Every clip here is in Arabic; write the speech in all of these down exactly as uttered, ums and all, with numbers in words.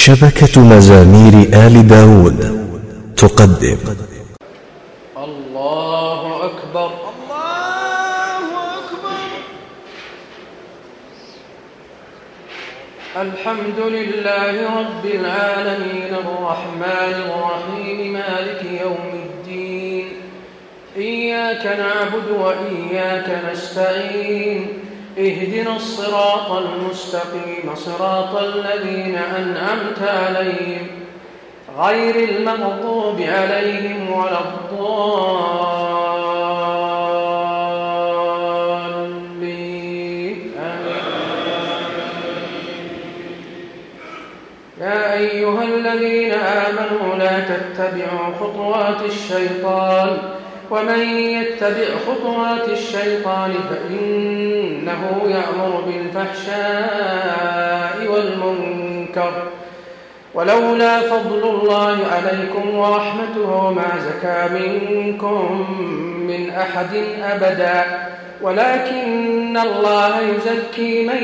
شبكة مزامير آل داود تقدم. الله أكبر الله أكبر. الحمد لله رب العالمين الرحمن الرحيم مالك يوم الدين. إياك نعبد وإياك نستعين. اهدنا الصراط المستقيم صراط الذين أنعمت عليهم غير المغضوب عليهم ولا الضالين. يا أيها الذين آمنوا لا تتبعوا خطوات الشيطان ومن يتبع خطوات الشيطان فإنه يأمر بالفحشاء والمنكر ولولا فضل الله عليكم ورحمته ما زكى منكم من أحد أبدا ولكن الله يزكي من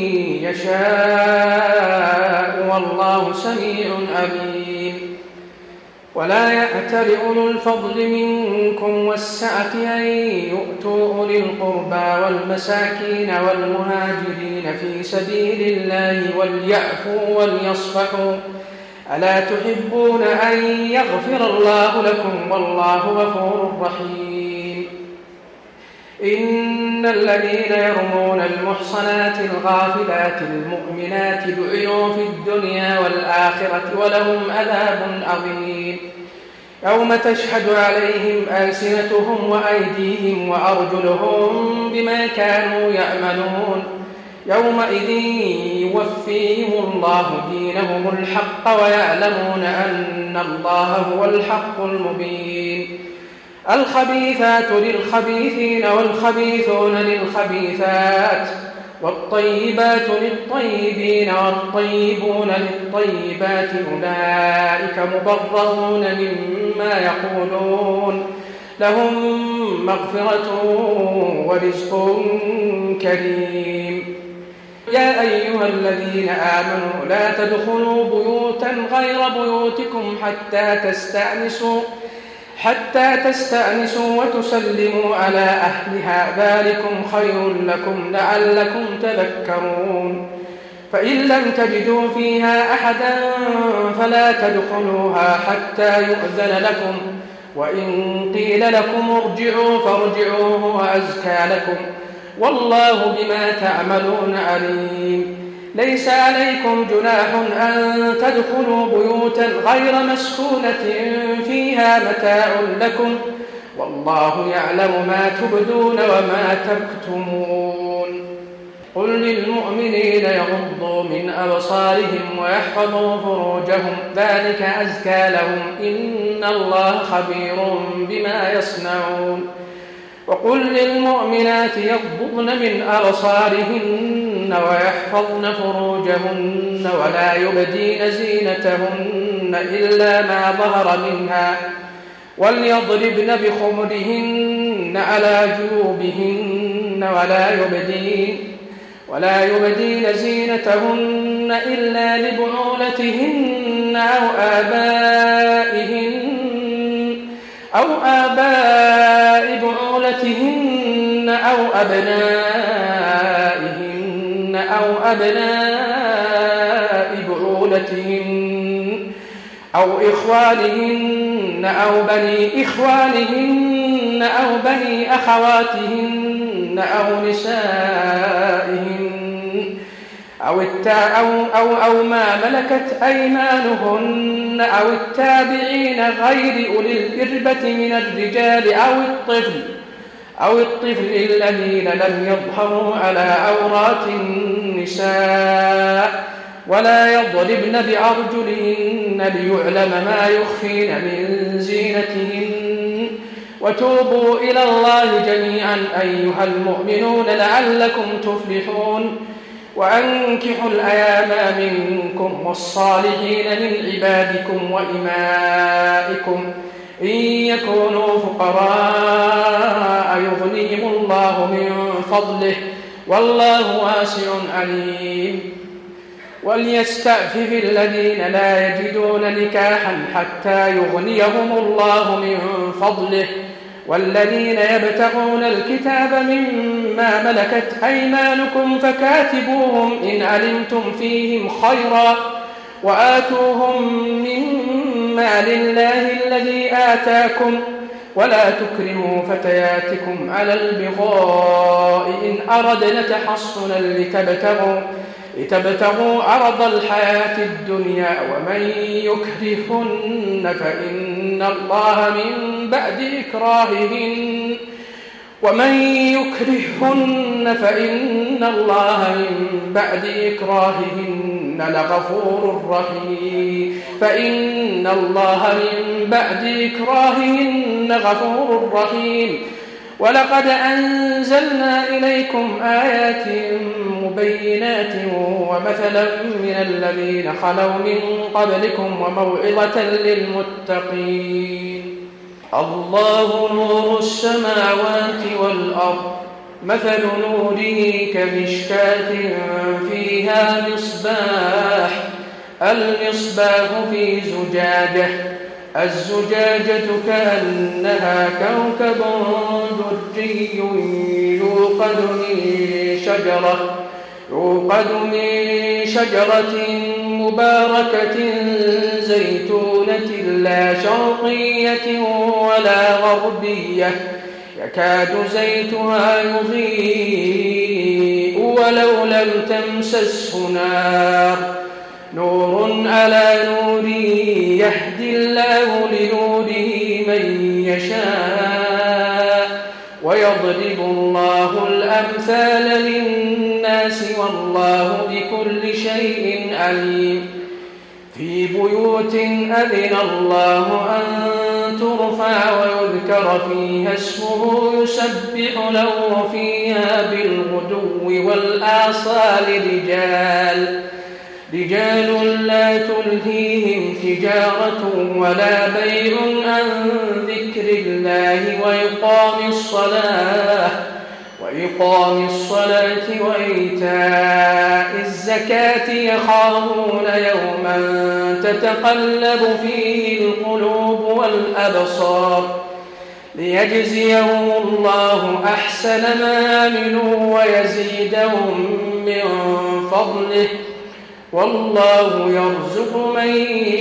يشاء والله سميع عليم. ولا يأتل أولو الفضل منكم والسعة أن يؤتوا أولي القربى والمساكين والمهاجرين في سبيل الله وليعفوا وليصفحوا ألا تحبون أن يغفر الله لكم والله غفور رحيم. إن الذين يرمون المحصنات الغافلات المؤمنات لعنوا في الدنيا والآخرة ولهم عذاب عظيم. يوم تشهد عليهم ألسنتهم وأيديهم وأرجلهم بما كانوا يعملون يومئذ يوفيهم الله دينهم الحق ويعلمون أن الله هو الحق المبين. الخبيثات للخبيثين والخبيثون للخبيثات والطيبات للطيبين والطيبون للطيبات أولئك مبرؤون مما يقولون لهم مغفرة ورزق كريم. يا أيها الذين آمنوا لا تدخلوا بيوتا غير بيوتكم حتى تستأنسوا حتى تستأنسوا وتسلموا على أهلها ذلكم خير لكم لعلكم تذكرون. فإن لم تجدوا فيها أحدا فلا تدخلوها حتى يؤذن لكم وإن قيل لكم ارجعوا فارجعوا هو أزكى لكم والله بما تعملون عليم. ليس عليكم جناح أن تدخلوا بيوتا غير مسكونة فيها متاع لكم والله يعلم ما تبدون وما تكتمون. قل للمؤمنين يغضوا من أبصارهم ويحفظوا فروجهم ذلك أزكى لهم إن الله خبير بما يصنعون. وقل للمؤمنات يغضضن من أبصارهن ويحفظن فروجهن ولا يبدين زينتهن إلا ما ظهر منها وليضربن بخمرهن على جيوبهن ولا يبدين ولا يبدين زينتهن إلا لبعولتهن أو آبائهن أو آباء بعولتهن أو أبنائهن أو أبناء بعولتهن أو إخوانهن أو بني إخوانهن أو بني أخواتهن أو نسائهن أو, أو, أو, أو ما ملكت أيمانهن أو التابعين غير أولي الإربة من الرجال أو الطفل أو الطفل الذين لم يظهروا على عورات النساء ولا يضربن بأرجلهن ليعلم ما يخفين من زينتهن. وتوبوا إلى الله جميعا أيها المؤمنون لعلكم تفلحون. وأنكحوا الأيام منكم والصالحين من عبادكم وإمائكم إن يكونوا فقراء يغنيهم الله من فضله والله واسع عليم. وليستعفف الذين لا يجدون نكاحا حتى يغنيهم الله من فضله والذين يبتغون الكتاب مما ملكت أيمانكم فكاتبوهم إن علمتم فيهم خيرا وآتوهم مما لله الذي آتاكم ولا تكرهوا فتياتكم على البغاء إن أردنا تحصنا لتبتغوا, لتبتغوا عرض الحياة الدنيا ومن يكرهن فإن الله من بعد إكراههن ومن يكرهن فإن الله من بعد إكراههن لغفور رحيم فإن الله من بعد إكراههن غفور رحيم ولقد أنزلنا إليكم آيات مبينات ومثلا من الذين خلوا من قبلكم وموعظة للمتقين الله نور السماوات والأرض مثل نوره كمشكاة فيها مصباح المصباح في زجاجة الزجاجة كأنها كوكب دري يوقد من شجرة يوقد من شجرة مباركة زيتونة لا شرقية ولا غربية يكاد زيتها يضيء ولو لم تمسسه نار نور على نور يهدي الله لنوره من يشاء ويضرب الله الأمثال للناس والله بكل شيء عليم في بيوت أذن الله أن ترفع ويذكر فيها اسمه يسبح له فيها بالغدو والآصال رجال رجال لا تلهيهم تجارة ولا بيع عن ذكر الله وإقام الصلاة وإقام الصلاة وإيتاء الزكاة يخافون يوما تتقلب فيه القلوب والأبصار ليجزيهم الله أحسن ما عملوا ويزيدهم من فضله والله يرزق من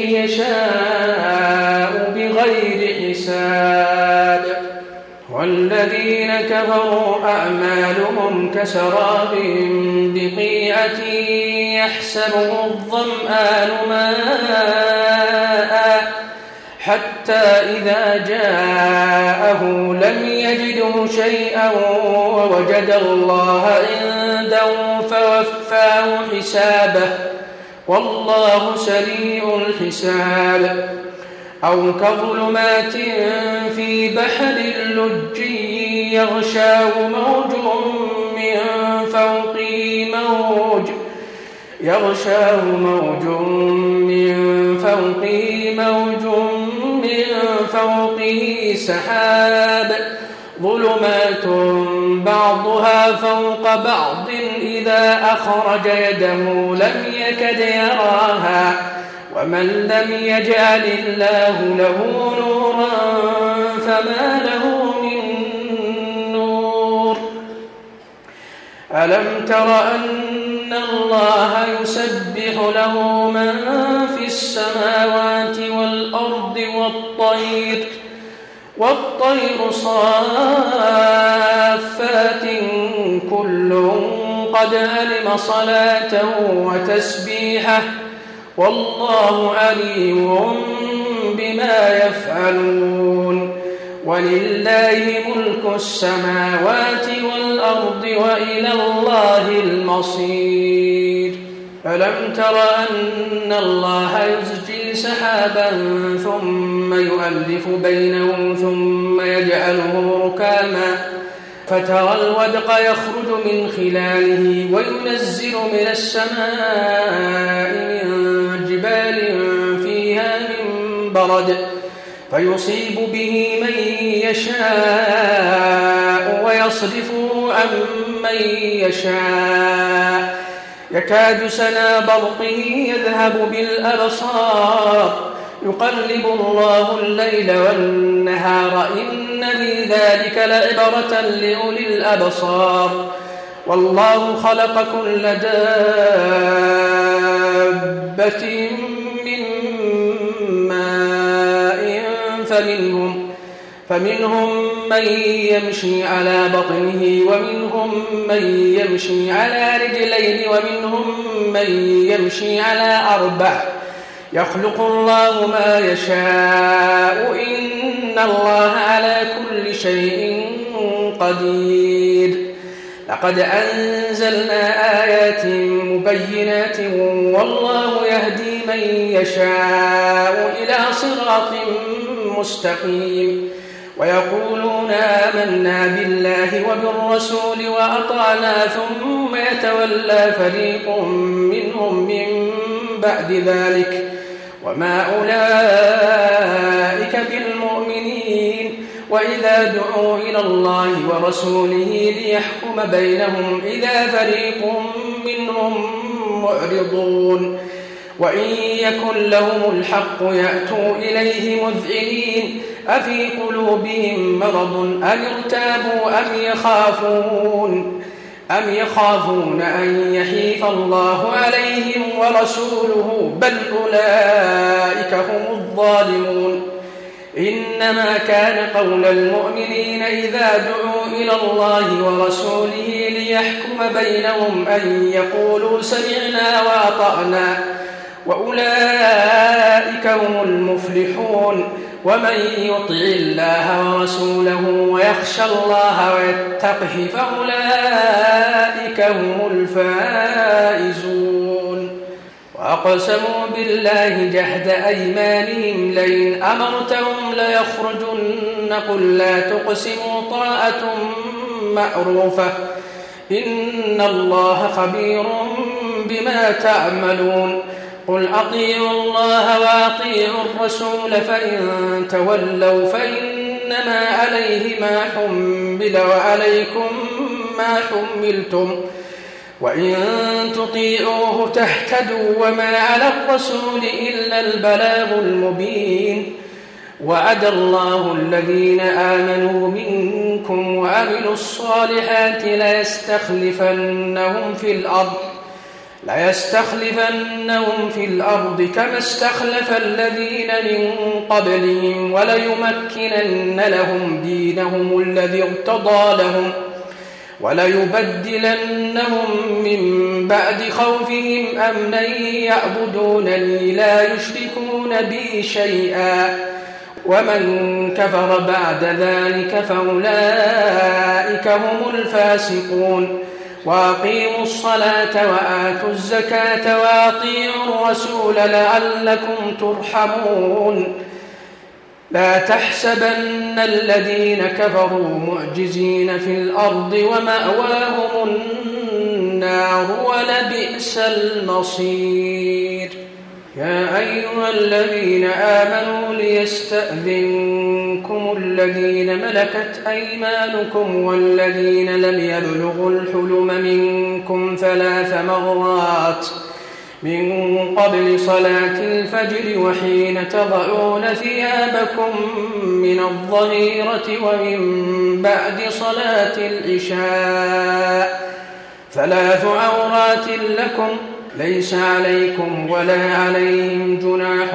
يشاء بغير حساب والذين كفروا أعمالهم كسراب بقيعة يحسبه الظمآن ماء حتى إذا جاءه لم يجده شيئا ووجد الله عنده فوفاه حسابه والله سريع الحساب أو كظلمات في بحر لجي يغشاه موج من فوقه موج يغشاه موج من فوقه موج من فوقه سحاب ظلمات بعضها فوق بعض إذا أخرج يده لم يكد يراها ومن لم يجعل الله له نورا فما له من نور ألم تر أن الله يسبح له من في السماوات والأرض والطير والطير صافات كل قد علم صلاته وتسبيحه والله عليم بما يفعلون ولله ملك السماوات والأرض وإلى الله المصير ألم تر أن الله يزجي سحابا ثم يؤلف بينه ثم يجعله ركاما فترى الودق يخرج من خلاله وينزل من السماء من جبال فيها من برد فيصيب به من يشاء ويصرفه عن من يشاء يكاد سنا برقه يذهب بالأبصار يقلب الله الليل والنهار إن في ذلك لعبرة لأولي الأبصار والله خلق كل دابة من ماء فمنهم, فمنهم من يمشي على بطنه ومنهم من يمشي على رجلين ومنهم من يمشي على أربع يخلق الله ما يشاء إن الله على كل شيء قدير لقد أنزلنا آيات مبينات والله يهدي من يشاء إلى صراط مستقيم ويقولون آمنا بالله وبالرسول وأطعنا ثم يتولى فريق منهم من بعد ذلك وما أولئك بالمؤمنين وإذا دعوا إلى الله ورسوله ليحكم بينهم إذا فريق منهم معرضون وإن يكن لهم الحق يأتوا إليه مذعنين أفي قلوبهم مرض أم ارتابوا أم يخافون أم يخافون أن يحيف الله عليهم ورسوله بل أولئك هم الظالمون إنما كان قول المؤمنين إذا دعوا إلى الله ورسوله ليحكم بينهم أن يقولوا سمعنا وأطعنا وأولئك هم المفلحون ومن يطع الله ورسوله ويخشى الله ويتقه فأولئك هم الفائزون وأقسموا بالله جهد أيمانهم لئن أمرتهم ليخرجن قل لا تقسموا طاعة معروفة إن الله خبير بما تعملون قل أطيعوا الله وأطيعوا الرسول فإن تولوا فإنما عليه ما حمل وعليكم ما حملتم وإن تطيعوه تهتدوا وما على الرسول إلا البلاغ المبين وعد الله الذين آمنوا منكم وعملوا الصالحات ليستخلفنهم في الأرض ليستخلفنهم في الأرض كما استخلف الذين من قبلهم وليمكنن لهم دينهم الذي ارتضى لهم وليبدلنهم من بعد خوفهم أمنا يعبدونني لا يشركون بي شيئا ومن كفر بعد ذلك فأولئك هم الفاسقون وأقيموا الصلاة وآتوا الزكاة وأطيعوا الرسول لعلكم ترحمون لا تحسبن الذين كفروا معجزين في الأرض ومأواهم النار ولبئس المصير يا أيها الذين آمنوا ليستأذنكم الذين ملكت أيمانكم والذين لم يبلغوا الحلم منكم ثلاث مرات من قبل صلاة الفجر وحين تضعون ثيابكم من الظهيرة ومن بعد صلاة العشاء ثلاث عورات لكم ليس عليكم ولا عليهم جناح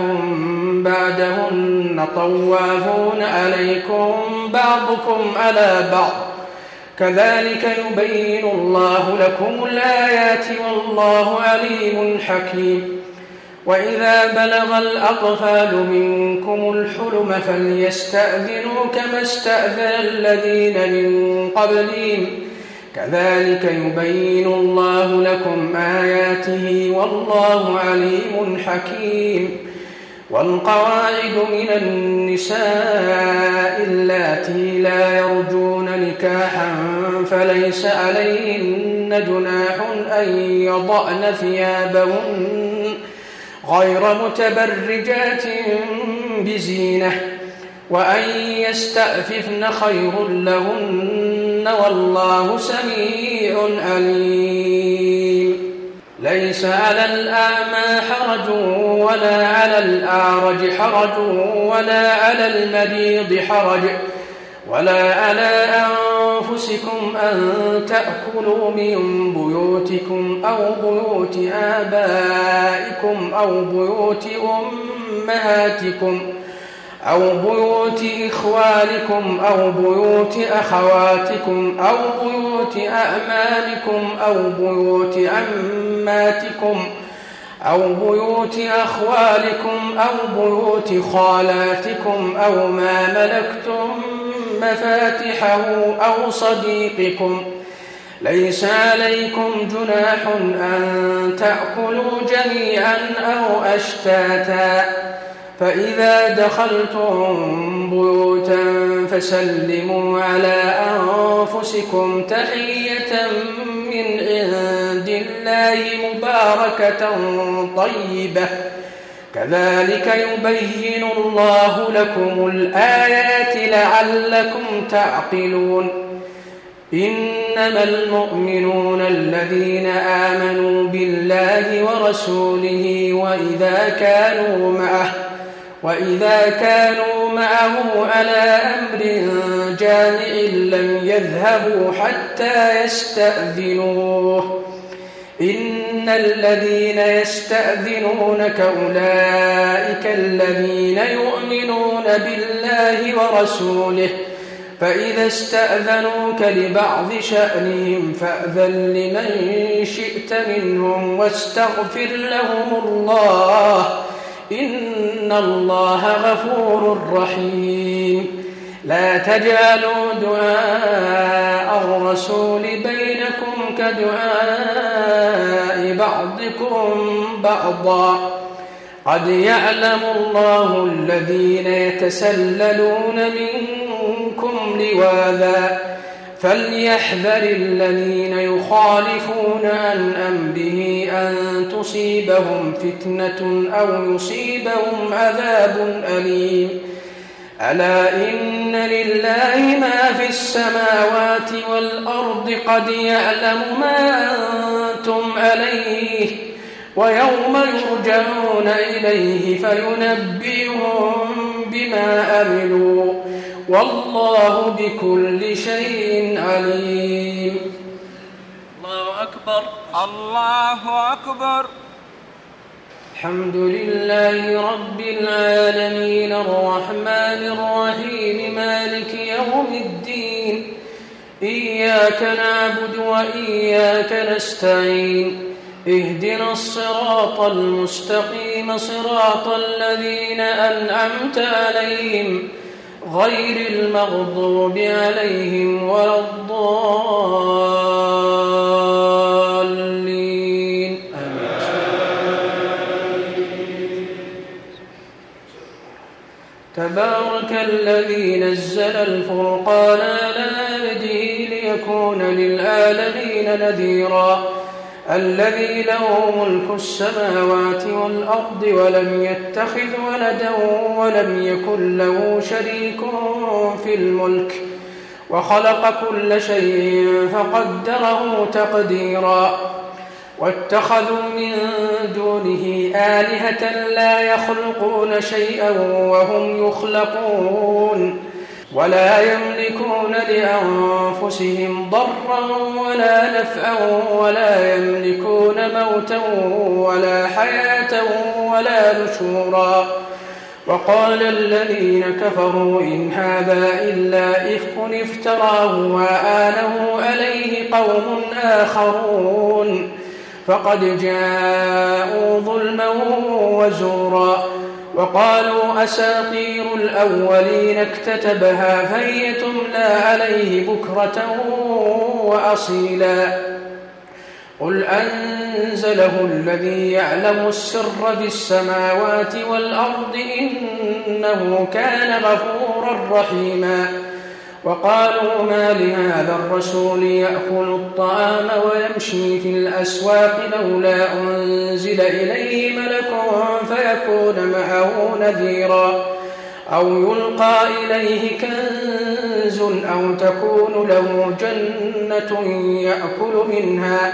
بعدهن طوافون عليكم بعضكم على بعض كذلك يبين الله لكم الآيات والله عليم حكيم وإذا بلغ الأطفال منكم الحلم فليستأذنوا كما استأذن الذين من قبلهم كذلك يبين الله لكم آياته والله عليم حكيم والقواعد من النساء اللاتي لا يرجون نكاحا فليس عليهن جناح أن يضعن ثيابهن غير متبرجات بزينة وأن يستعففن خير لهن والله سميع عليم ليس على الأعمى حرج ولا على الأعرج حرج ولا على المريض حرج ولا على أنفسكم أن تأكلوا من بيوتكم أو بيوت آبائكم أو بيوت أمهاتكم أو بيوت إخوانكم أو بيوت أخواتكم أو بيوت أعمامكم أو بيوت عماتكم أو بيوت أخوالكم أو بيوت خالاتكم أو ما ملكتم مفاتحه أو صديقكم. ليس عليكم جناح أن تأكلوا جميعا أو أشتاتا، فإذا دخلتم بيوتا فسلموا على أنفسكم تحية من عند الله مباركة طيبة، كذلك يبين الله لكم الآيات لعلكم تعقلون. إنما المؤمنون الذين آمنوا بالله ورسوله وإذا كانوا معه وإذا كانوا معه على أمر جامع لم يذهبوا حتى يستأذنوه. إن الذين يستأذنونك أولئك الذين يؤمنون بالله ورسوله، فإذا استأذنوك لبعض شأنهم فأذن لمن شئت منهم واستغفر لهم الله، إن الله غفور رحيم. لا تجعلوا دعاء الرسول بينكم كدعاء بعضكم بعضا، قد يعلم الله الذين يتسللون منكم لواذا، فليحذر الذين يخالفون عن أمره أن تصيبهم فتنة أو يصيبهم عذاب أليم. ألا إن لله ما في السماوات والأرض، قد يعلم ما أنتم عليه، ويوم يرجعون إليه فينبئهم بما عملوا، والله بكل شيء عليم. الله أكبر الله أكبر. الحمد لله رب العالمين الرحمن الرحيم مالك يوم الدين، إياك نعبد وإياك نستعين، اهدنا الصراط المستقيم صراط الذين أنعمت عليهم غير المغضوب عليهم ولا الضالين. تبارك الذي نزل الفرقان على عبده ليكون للعالمين نذيرا، الذي له ملك السماوات والأرض ولم يتخذ ولدا ولم يكن له شريك في الملك، وخلق كل شيء فقدره تقديرا. واتخذوا من دونه آلهة لا يخلقون شيئا وهم يخلقون، ولا يملكون لأنفسهم ضرا ولا نفعا، ولا يملكون موتا ولا حياة ولا نشورا. وقال الذين كفروا إن هذا إلا إفك افتراه وآله عليه قوم آخرون، فقد جاءوا ظلما وزورا. وقالوا أساطير الأولين اكتتبها فهي تملى عليه بكرة وأصيلا. قل أنزله الذي يعلم السر في السماوات والأرض إنه كان غفورا رحيما. وقالوا ما لهذا الرسول يأكل الطعام ويمشي في الأسواق لولا أنزل إليه ملك فيكون معه نذيرا، أو يلقى إليه كنز أو تكون له جنة يأكل منها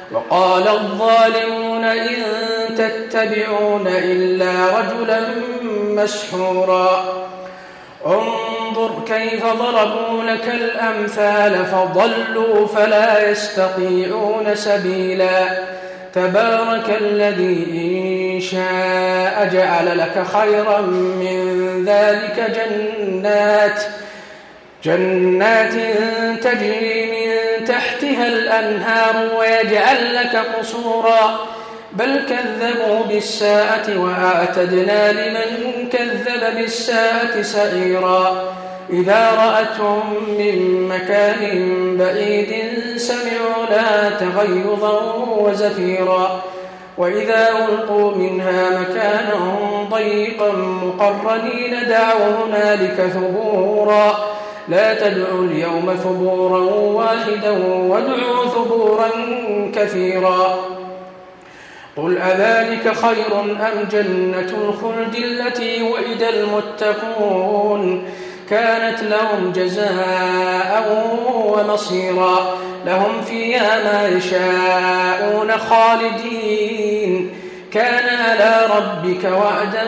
وقال الظالمون إن تتبعون إلا رجلا مسحورا انظر كيف ضربوا لك الأمثال فضلوا فلا يستطيعون سبيلا تبارك الذي إن شاء جعل لك خيرا من ذلك جنات جنات تجري من تحتها الأنهار ويجعل لك قصورا بل كذبوا بالساعة وأعتدنا لمن كذب بالساعة سعيرا إذا رأتهم من مكان بعيد سمعوا لها تغيظا وزفيرا وإذا ألقوا منها مكانا ضيقا مقرنين دعوا هنالك ثبورا لا تدعوا اليوم ثبورا واحدا وادعوا ثبورا كثيرا قل أذلك خير أم جنة الخلد التي وعد المتقون كانت لهم جزاء ومصيرا لهم فيها ما يشاءون خالدين كان على ربك وعدا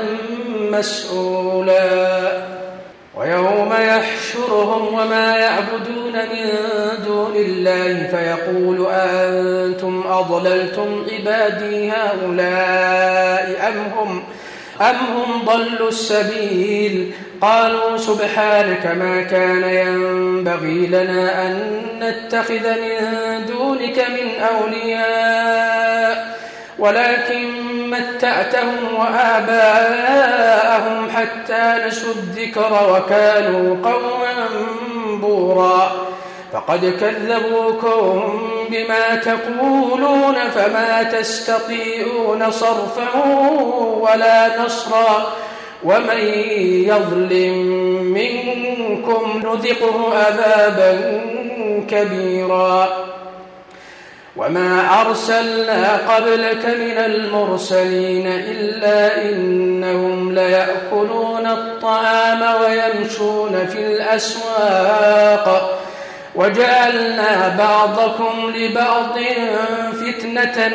مسؤولا ويوم يحشرهم وما يعبدون من دون الله فيقول أنتم أضللتم عبادي هؤلاء أم هم, أم هم ضلوا السبيل قالوا سبحانك ما كان ينبغي لنا أن نتخذ من دونك من أولياء ولكن متعتهم وآباءهم حتى نسوا الذكر وكانوا قوما بورا فقد كذبوكم بما تقولون فما تستطيعون صرفا ولا نصرا ومن يظلم منكم نذقه عذابا كبيرا وما أرسلنا قبلك من المرسلين إلا إنهم ليأكلون الطعام ويمشون في الأسواق وجعلنا بعضكم لبعض فتنة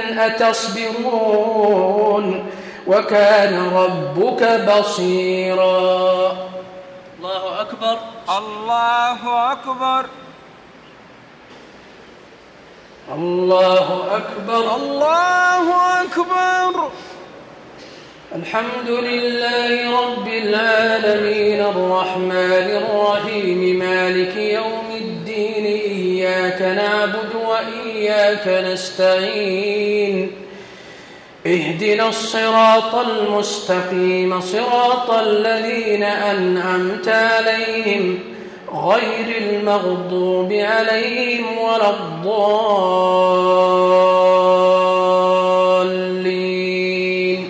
أتصبرون وكان ربك بصيرا الله أكبر الله أكبر الله أكبر الله أكبر الحمد لله رب العالمين الرحمن الرحيم مالك يوم الدين إياك نعبد وإياك نستعين اهدنا الصراط المستقيم صراط الذين أنعمت عليهم غير المغضوب عليهم ولا الضالين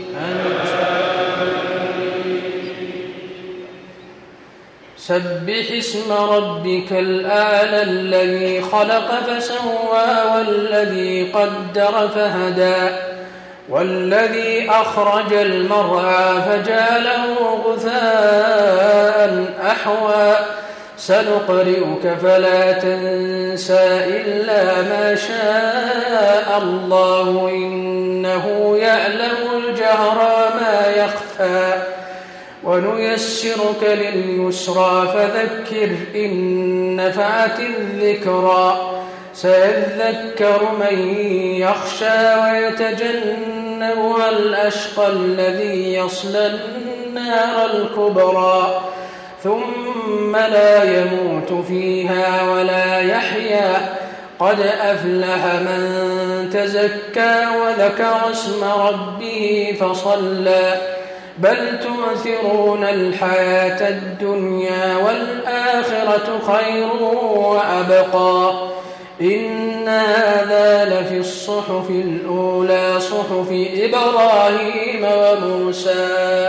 سبح اسم ربك الأعلى الذي خلق فسوى والذي قدر فهدى والذي أخرج المرعى فجعله غثاء أحوى سنقرئك فلا تنسى إلا ما شاء الله إنه يعلم الجهر ما يخفى ونيسرك لليسرى فذكر إن نفعت الذكرى سيذكر من يخشى ويتجنبها الأشقى الذي يصلى النار الكبرى ثم لا يموت فيها ولا يحيا قد أفلح من تزكى وذكر اسم ربه فصلى بل تؤثرون الحياة الدنيا والآخرة خير وأبقى إن هذا لفي الصحف الأولى صحف إبراهيم وموسى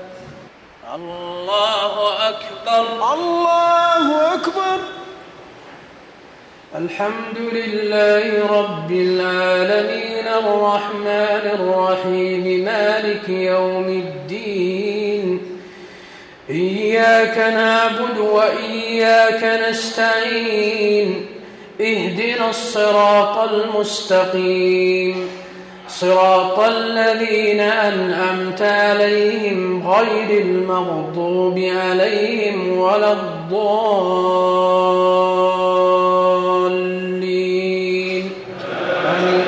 الله أكبر الله أكبر الحمد لله رب العالمين الرحمن الرحيم مالك يوم الدين إياك نعبد وإياك نستعين اهدنا الصراط المستقيم صراط الذين أنعمت عليهم غير المغضوب عليهم ولا الضالين آمين.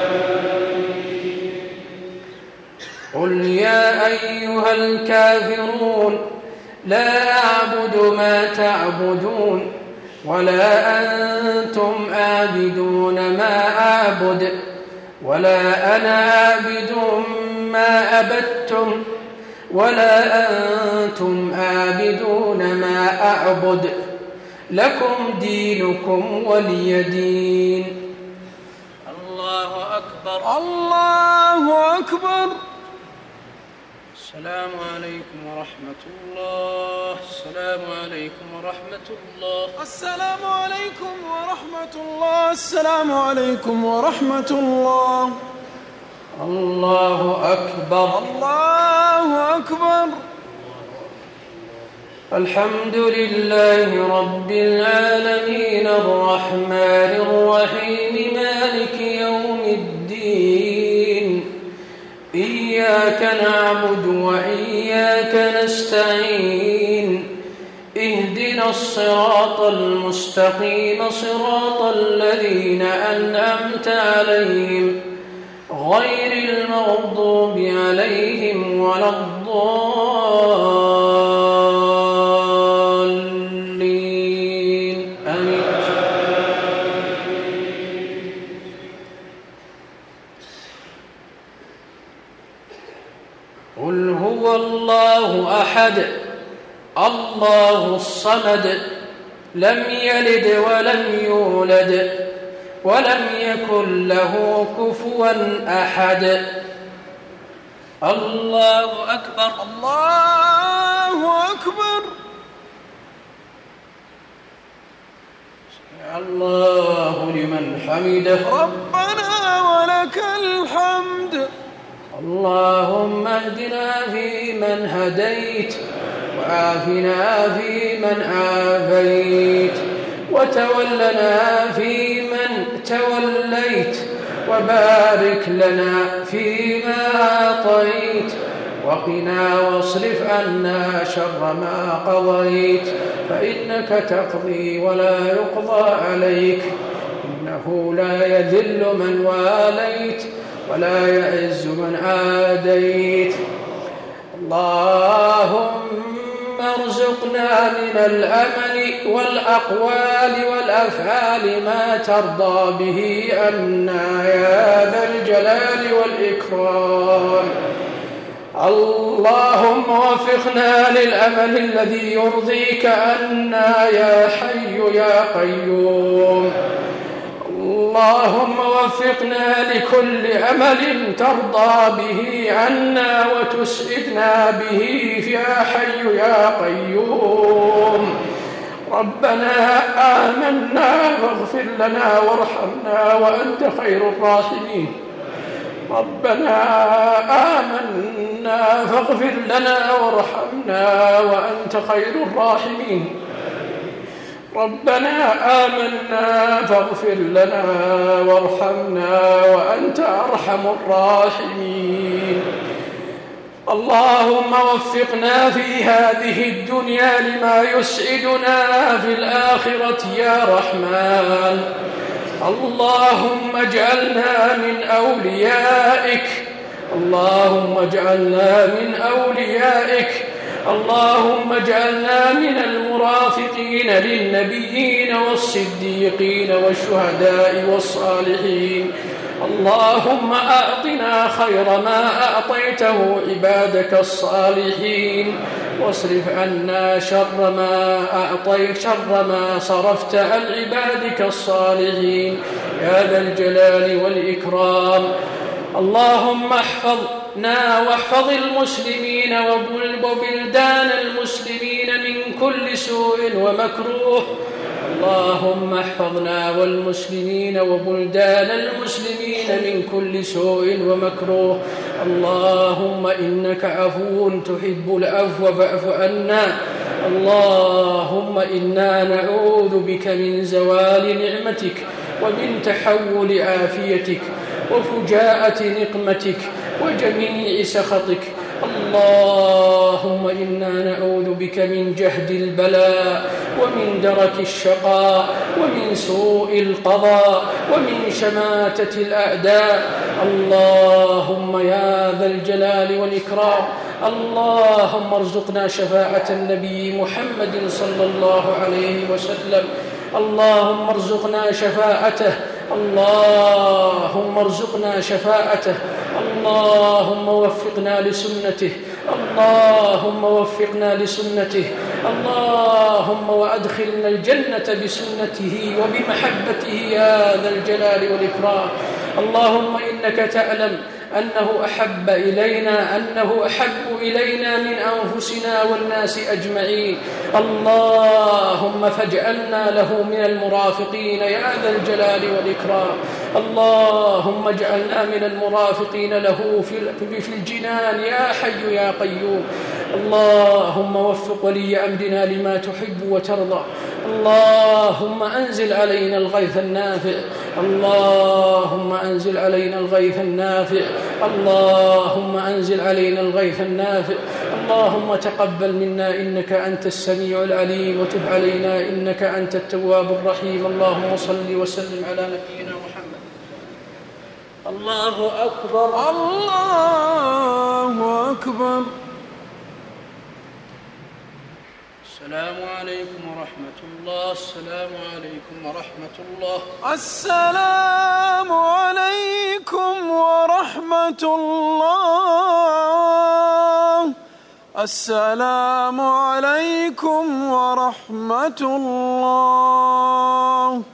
قل يا أيها الكافرون لا أعبد ما تعبدون ولا أنتم عابدون ما أعبد ولا أنا عابد ما عبدتم ولا أنتم عابدون ما أعبد لكم دينكم ولي دين. الله أكبر. الله أكبر. السلام عليكم ورحمة الله. السلام عليكم ورحمة الله. السلام عليكم ورحمة الله. السلام عليكم ورحمة الله. الله أكبر. الله أكبر. الحمد لله رب العالمين الرحمن الرحيم مالك يوم الدين إياك نعبد وإياك نستعين اهدنا الصراط المستقيم صراط الذين أنعمت عليهم غير المغضوب عليهم ولا الضالين آمين. قل هو الله أحد الله الصمد لم يلد ولم يولد ولم يكن له كفوا أحد. الله أكبر. الله أكبر. الله لمن حمده ربنا ولك الحمد. اللهم اهدنا فيمن هديت وعافنا فيمن عافيت وتولنا فيمن توليت وبارك لنا فيما أعطيت وقنا واصرف عنا شر ما قضيت فإنك تقضي ولا يقضى عليك إنه لا يذل من واليت ولا يعز من عاديت. اللهم ارزقنا من العمل والأقوال والأفعال ما ترضى به عنا يا ذا الجلال والإكرام. اللهم وفقنا للعمل الذي يرضيك عنا يا حي يا قيوم. اللهم وفقنا لكل عمل ترضى به عنا وتسعدنا به يا حي يا قيوم. ربنا آمنا فاغفر لنا وارحمنا وأنت خير الراحمين. ربنا آمنا فاغفر لنا وارحمنا وأنت خير الراحمين. ربنا آمنا فاغفر لنا وارحمنا وأنت أرحم الراحمين. اللهم وفقنا في هذه الدنيا لما يسعدنا في الآخرة يا رحمن. اللهم اجعلنا من أوليائك. اللهم اجعلنا من أوليائك. اللهم اجعلنا من المرافقين للنبيين والصديقين والشهداء والصالحين. اللهم أعطنا خير ما أعطيته عبادك الصالحين واصرف عنا شر ما أعطيت شر ما صرفت عن عبادك الصالحين يا ذا الجلال والإكرام. اللهم احفظنا واحفظ المسلمين وبلدان المسلمين من كل سوء ومكروه. اللهم احفظنا والمسلمين وبلدان المسلمين من كل سوء ومكروه. اللهم إنك عفو تحب العفو فاعف عنا. اللهم إنا نعوذ بك من زوال نعمتك ومن تحول عافيتك وفجاءة نقمتك وجميع سخطك. اللهم إنا نعوذ بك من جهد البلاء ومن درك الشقاء ومن سوء القضاء ومن شماتة الأعداء. اللهم يا ذا الجلال والإكرام، اللهم ارزقنا شفاعة النبي محمد صلى الله عليه وسلم. اللهم ارزقنا شفاعته، اللهم ارزقنا شفاعته، اللهم وفقنا لسنته، اللهم وفقنا لسنته، اللهم وأدخلنا الجنة بسنته وبمحبته يا ذا الجلال والإكرام. اللهم إنك تعلم أنه أحب إلينا أنه أحب إلينا من أنفسنا والناس أجمعين. اللهم فاجعلنا له من المرافقين يا ذا الجلال والإكرام. اللهم اجعلنا من المرافقين له في الجنان يا حي يا قيوم. اللهم وفق ولي أمرنا لما تحب وترضى. اللهم أنزل علينا الغيث النافع، اللهم أنزل علينا الغيث النافع، اللهم أنزل علينا الغيث النافع. اللهم تقبل منا إنك أنت السميع العليم، وتب علينا إنك أنت التواب الرحيم. اللهم صل وسلم على نبينا محمد. الله أكبر، الله أكبر. السلام عليكم ورحمة الله. السلام عليكم ورحمة الله. السلام عليكم ورحمة الله. السلام عليكم ورحمة الله.